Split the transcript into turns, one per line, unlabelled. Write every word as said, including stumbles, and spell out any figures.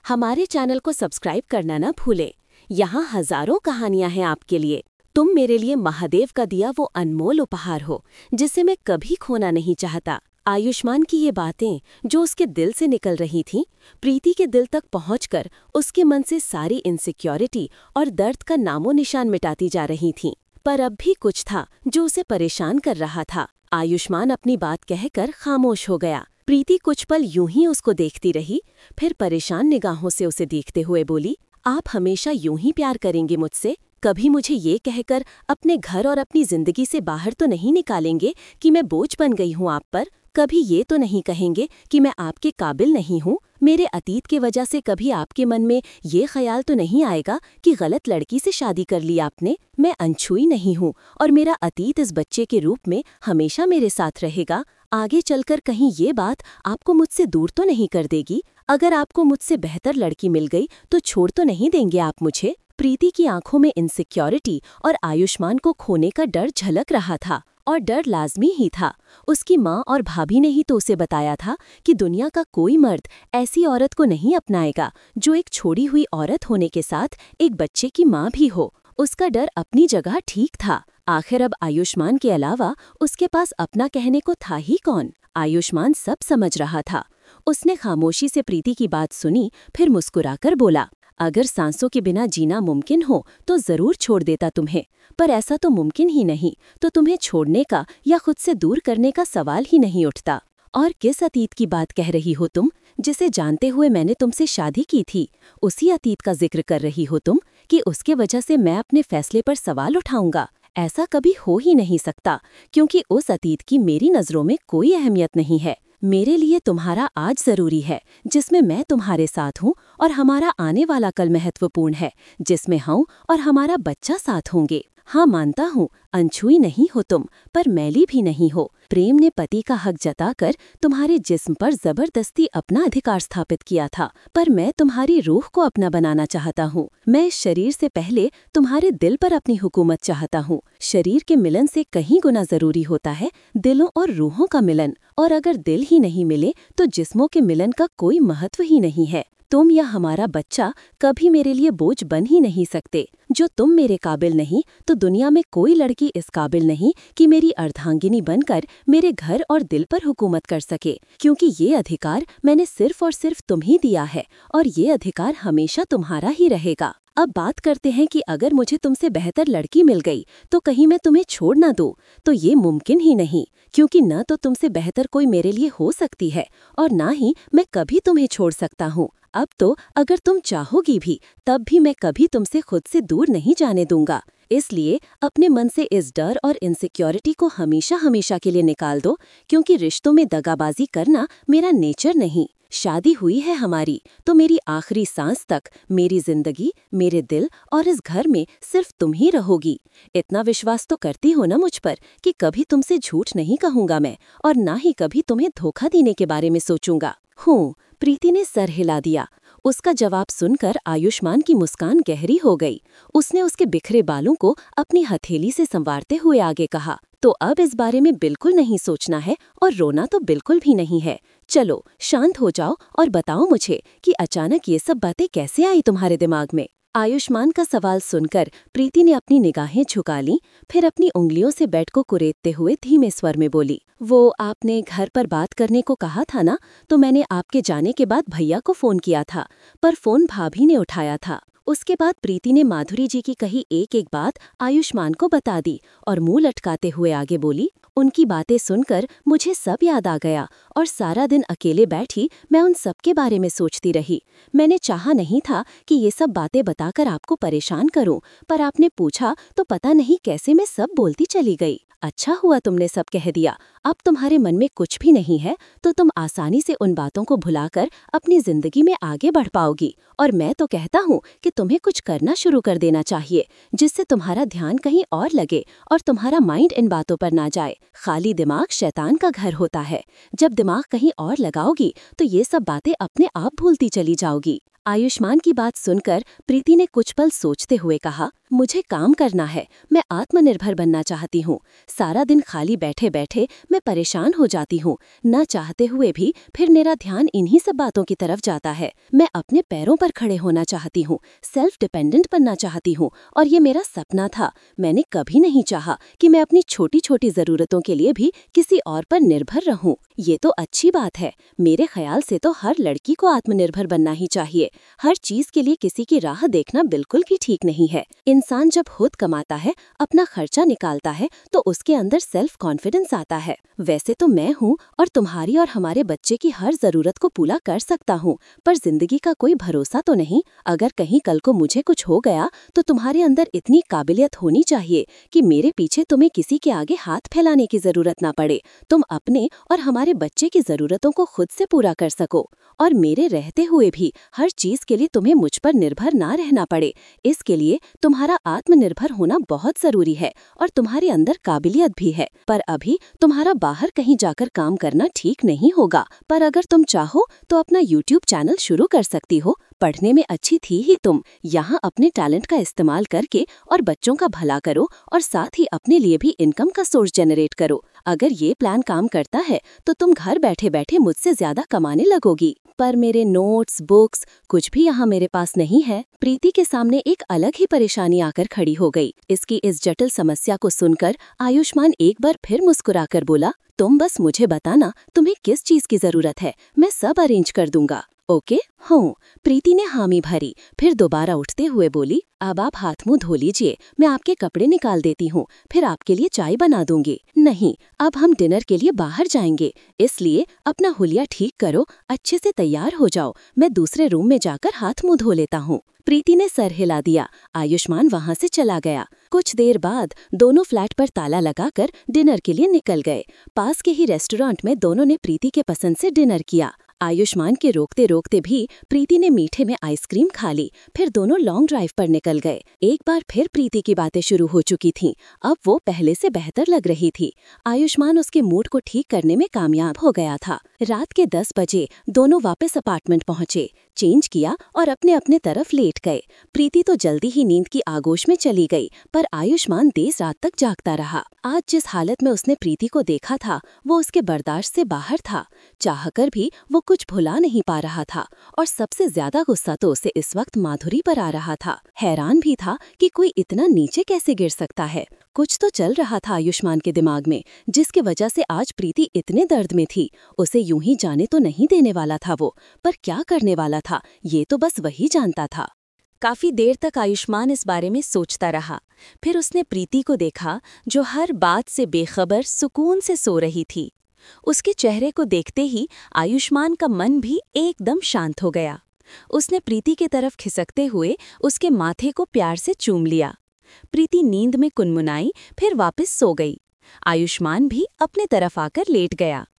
हमारे चैनल को सब्सक्राइब करना न भूलें। यहाँ हजारों कहानियां हैं आपके लिए। तुम मेरे लिए महादेव का दिया वो अनमोल उपहार हो जिसे मैं कभी खोना नहीं चाहता। आयुष्मान की ये बातें जो उसके दिल से निकल रही थीं, प्रीति के दिल तक पहुंचकर उसके मन से सारी इनसिक्योरिटी और दर्द का नामो निशान मिटाती जा रही थीं। पर अब भी कुछ था जो उसे परेशान कर रहा था। आयुष्मान अपनी बात कहकर खामोश हो गया। प्रीति कुछ पल यूं ही उसको देखती रही, फिर परेशान निगाहों से उसे देखते हुए बोली, आप हमेशा यूं ही प्यार करेंगे मुझसे? कभी मुझे ये कहकर अपने घर और अपनी जिंदगी से बाहर तो नहीं निकालेंगे कि मैं बोझ बन गई हूँ आप पर? कभी ये तो नहीं कहेंगे कि मैं आपके काबिल नहीं हूँ? मेरे अतीत के वजह से कभी आपके मन में ये ख्याल तो नहीं आएगा कि गलत लड़की से शादी कर ली आपने? मैं अनछुई नहीं हूँ और मेरा अतीत इस बच्चे के रूप में हमेशा मेरे साथ रहेगा। आगे चलकर कहीं ये बात आपको मुझसे दूर तो नहीं कर देगी? अगर आपको मुझसे बेहतर लड़की मिल गई तो छोड़ तो नहीं देंगे आप मुझे? प्रीति की आंखों में इनसिक्योरिटी और आयुष्मान को खोने का डर झलक रहा था, और डर लाजमी ही था। उसकी माँ और भाभी ने ही तो उसे बताया था कि दुनिया का कोई मर्द ऐसी औरत को नहीं अपनाएगा जो एक छोड़ी हुई औरत होने के साथ एक बच्चे की माँ भी हो। उसका डर अपनी जगह ठीक था। आखिर अब आयुष्मान के अलावा उसके पास अपना कहने को था ही कौन? आयुष्मान सब समझ रहा था। उसने खामोशी से प्रीति की बात सुनी, फिर मुस्कुराकर बोला, अगर सांसों के बिना जीना मुमकिन हो तो जरूर छोड़ देता तुम्हें, पर ऐसा तो मुमकिन ही नहीं, तो तुम्हें छोड़ने का या खुद से दूर करने का सवाल ही नहीं उठता। और किस अतीत की बात कह रही हो तुम, जिसे जानते हुए मैंने तुमसे शादी की थी? उसी अतीत का जिक्र कर रही हो तुम कि उसके वजह से मैं अपने फैसले पर सवाल उठाऊंगा? ऐसा कभी हो ही नहीं सकता, क्योंकि उस अतीत की मेरी नज़रों में कोई अहमियत नहीं है। मेरे लिए तुम्हारा आज जरूरी है, जिसमें मैं तुम्हारे साथ हूँ, और हमारा आने वाला कल महत्वपूर्ण है, जिसमें हम और हमारा बच्चा साथ होंगे। हाँ, मानता हूँ अनछुई नहीं हो तुम, पर मैली भी नहीं हो। प्रेम ने पति का हक जताकर तुम्हारे जिस्म पर जबरदस्ती अपना अधिकार स्थापित किया था, पर मैं तुम्हारी रूह को अपना बनाना चाहता हूँ। मैं इस शरीर से पहले तुम्हारे दिल पर अपनी हुकूमत चाहता हूँ। शरीर के मिलन से कहीं गुना जरूरी होता है दिलों और रूहों का मिलन, और अगर दिल ही नहीं मिले तो जिस्मों के मिलन का कोई महत्व ही नहीं है। तुम या हमारा बच्चा कभी मेरे लिए बोझ बन ही नहीं सकते। जो तुम मेरे काबिल नहीं, तो दुनिया में कोई लड़की इस काबिल नहीं कि मेरी अर्धांगिनी बनकर मेरे घर और दिल पर हुकूमत कर सके, क्योंकि ये अधिकार मैंने सिर्फ और सिर्फ तुम ही दिया है, और ये अधिकार हमेशा तुम्हारा ही रहेगा। अब बात करते हैं कि अगर मुझे तुमसे बेहतर लड़की मिल गई तो कहीं मैं तुम्हें छोड़ ना दूं, तो ये मुमकिन ही नहीं, क्योंकि न तो तुमसे बेहतर कोई मेरे लिए हो सकती है और ना ही मैं कभी तुम्हें छोड़ सकता हूँ। अब तो अगर तुम चाहोगी भी, तब भी मैं कभी तुमसे खुद से दूर नहीं जाने दूंगा। इसलिए अपने मन से इस डर और इनसिक्योरिटी को हमेशा हमेशा के लिए निकाल दो, क्योंकि रिश्तों में दगाबाजी करना मेरा नेचर नहीं। शादी हुई है हमारी, तो मेरी आखिरी सांस तक मेरी जिंदगी, मेरे दिल और इस घर में सिर्फ तुम ही रहोगी। इतना विश्वास तो करती हो ना मुझ पर कि कभी तुमसे झूठ नहीं कहूंगा मैं, और ना ही कभी तुम्हें धोखा देने के बारे में सोचूंगा। हूँ, प्रीति ने सर हिला दिया। उसका जवाब सुनकर आयुष्मान की मुस्कान गहरी हो गई। उसने उसके बिखरे बालों को अपनी हथेली से संवारते हुए आगे कहा, तो अब इस बारे में बिल्कुल नहीं सोचना है और रोना तो बिल्कुल भी नहीं है। चलो शांत हो जाओ और बताओ मुझे कि अचानक ये सब बातें कैसे आई तुम्हारे दिमाग में? आयुष्मान का सवाल सुनकर प्रीति ने अपनी निगाहें झुका लीं, फिर अपनी उंगलियों से बेड को कुरेदते हुए धीमे स्वर में बोली, वो आपने घर पर बात करने को कहा था ना, तो मैंने आपके जाने के बाद भैया को फोन किया था, पर फोन भाभी ने उठाया था। उसके बाद प्रीति ने माधुरी जी की कही एक एक बात आयुष्मान को बता दी और मुंह लटकाते हुए आगे बोली, उनकी बातें सुनकर मुझे सब याद आ गया, और सारा दिन अकेले बैठी मैं उन सब के बारे में सोचती रही। मैंने चाहा नहीं था कि ये सब बातें बताकर आपको परेशान करूं, पर आपने पूछा तो पता नहीं कैसे मैं सब बोलती चली गई। अच्छा हुआ तुमने सब कह दिया। अब तुम्हारे मन में कुछ भी नहीं है, तो तुम आसानी से उन बातों को भुलाकर अपनी जिंदगी में आगे बढ़ पाओगी। और मैं तो कहता हूँ कि तुम्हें कुछ करना शुरू कर देना चाहिए, जिससे तुम्हारा ध्यान कहीं और लगे और तुम्हारा माइंड इन बातों पर ना जाए। खाली दिमाग शैतान का घर होता है। जब दिमाग कहीं और लगाओगी तो ये सब बातें अपने आप भूलती चली जाओगी। आयुष्मान की बात सुनकर प्रीति ने कुछ पल सोचते हुए कहा, मुझे काम करना है, मैं आत्मनिर्भर बनना चाहती हूँ। सारा दिन खाली बैठे बैठे मैं परेशान हो जाती हूँ। न चाहते हुए भी फिर मेरा ध्यान इन्हीं सब बातों की तरफ जाता है। मैं अपने पैरों पर खड़े होना चाहती हूँ, सेल्फ डिपेंडेंट बनना चाहती हूँ और ये मेरा सपना था। मैंने कभी नहीं चाहा कि मैं अपनी छोटी छोटी जरूरतों के लिए भी किसी और पर निर्भर रहूं। ये तो अच्छी बात है। मेरे ख्याल से तो हर लड़की को आत्मनिर्भर बनना ही चाहिए। हर चीज के लिए किसी की राह देखना बिल्कुल भी ठीक नहीं है। इंसान जब खुद कमाता है, अपना खर्चा निकालता है, तो उसके अंदर सेल्फ कॉन्फिडेंस आता है। वैसे तो मैं हूँ और तुम्हारी और हमारे बच्चे की हर जरूरत को पूरा कर सकता हूँ, पर जिंदगी का कोई भरोसा तो नहीं। अगर कहीं कल को मुझे कुछ हो गया तो तुम्हारे अंदर इतनी काबिलियत होनी चाहिए कि मेरे पीछे तुम्हें किसी के आगे हाथ फैलाने की जरूरत ना पड़े। तुम अपने और हमारे बच्चे की जरूरतों को खुद से पूरा कर सको और मेरे रहते हुए भी हर चीज के लिए तुम्हें मुझ पर निर्भर ना रहना पड़े। इसके लिए तुम्हारा आत्मनिर्भर होना बहुत जरूरी है और तुम्हारे अंदर काबिलियत भी है। पर अभी तुम्हारा बाहर कहीं जाकर काम करना ठीक नहीं होगा। पर अगर तुम चाहो तो अपना यूट्यूब चैनल शुरू कर सकती हो। पढ़ने में अच्छी थी ही तुम, यहाँ अपने टैलेंट का इस्तेमाल करके और बच्चों का भला करो और साथ ही अपने लिए भी इनकम का सोर्स जनरेट करो। अगर ये प्लान काम करता है तो तुम घर बैठे बैठे मुझसे ज्यादा कमाने लगोगी। पर मेरे नोट्स, बुक्स कुछ भी यहाँ मेरे पास नहीं है। प्रीति के सामने एक अलग ही परेशानी आकर खड़ी हो गई। इसकी इस जटिल समस्या को सुनकर आयुष्मान एक बार फिर मुस्कुराकर बोला, तुम बस मुझे बताना तुम्हें किस चीज की जरूरत है, मैं सब अरेंज कर दूंगा। ओके हूँ। प्रीति ने हामी भरी, फिर दोबारा उठते हुए बोली, अब आप हाथ मुंह धो लीजिए, मैं आपके कपड़े निकाल देती हूँ, फिर आपके लिए चाय बना दूंगी। नहीं, अब हम डिनर के लिए बाहर जाएंगे, इसलिए अपना हुलिया ठीक करो, अच्छे से तैयार हो जाओ, मैं दूसरे रूम में जाकर हाथ मुंह धो लेता हूँ। प्रीति ने सर हिला दिया। आयुष्मान वहाँ से चला गया। कुछ देर बाद दोनों फ्लैट पर ताला लगाकर डिनर के लिए निकल गए। पास के ही रेस्टोरेंट में दोनों ने प्रीति के पसंद से डिनर किया। आयुष्मान के रोकते रोकते भी प्रीति ने मीठे में आइसक्रीम खा ली। फिर दोनों लॉन्ग ड्राइव पर निकल गए। एक बार फिर प्रीति की बातें शुरू हो चुकी थीं। अब वो पहले से बेहतर लग रही थी। आयुष्मान उसके मूड को ठीक करने में कामयाब हो गया था। रात के दस बजे दोनों वापस अपार्टमेंट पहुंचे, चेंज किया और अपने अपने तरफ लेट गए। प्रीति तो जल्दी ही नींद की आगोश में चली गई, पर आयुष्मान देर रात तक जागता रहा। आज जिस हालत में उसने प्रीति को देखा था वो उसके बर्दाश्त से बाहर था। चाहकर भी वो कुछ भुला नहीं पा रहा था और सबसे ज्यादा गुस्सा तो उसे इस वक्त माधुरी पर आ रहा था। हैरान भी था कि कोई इतना नीचे कैसे गिर सकता है। कुछ तो चल रहा था आयुष्मान के दिमाग में, जिसकी वजह से आज प्रीति इतने दर्द में थी। उसे यूं ही जाने तो नहीं देने वाला था वो, पर क्या करने वाला था ये तो बस वही जानता था। काफी देर तक आयुष्मान इस बारे में सोचता रहा। फिर उसने प्रीति को देखा, जो हर बात से बेखबर सुकून से सो रही थी। उसके चेहरे को देखते ही आयुष्मान का मन भी एकदम शांत हो गया। उसने प्रीति के तरफ खिसकते हुए उसके माथे को प्यार से चूम लिया। प्रीति नींद में कुनमुनाई, फिर वापस सो गई। आयुष्मान भी अपने तरफ आकर लेट गया।